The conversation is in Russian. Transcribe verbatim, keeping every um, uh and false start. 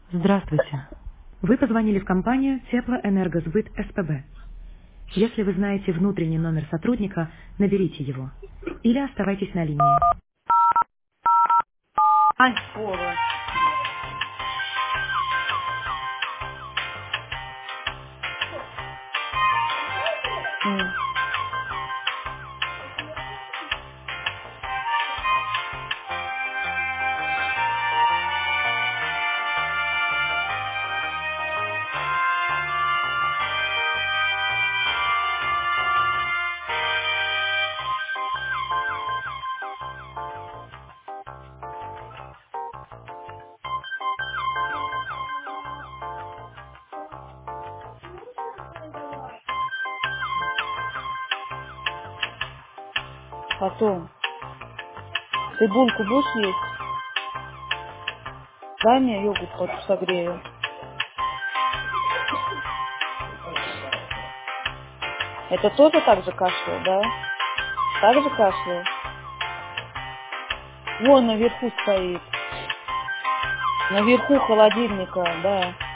Здравствуйте. Вы позвонили в компанию Теплоэнергосбыт СПБ. Если вы знаете внутренний номер сотрудника, наберите его. Или оставайтесь на линии. Ай, Вова. М. Потом. Ты булку будешь есть? Дай мне йогурт хоть согрею. Это тоже так же кашляет, да? Так же кашляет? Вон наверху стоит. Наверху холодильника, да.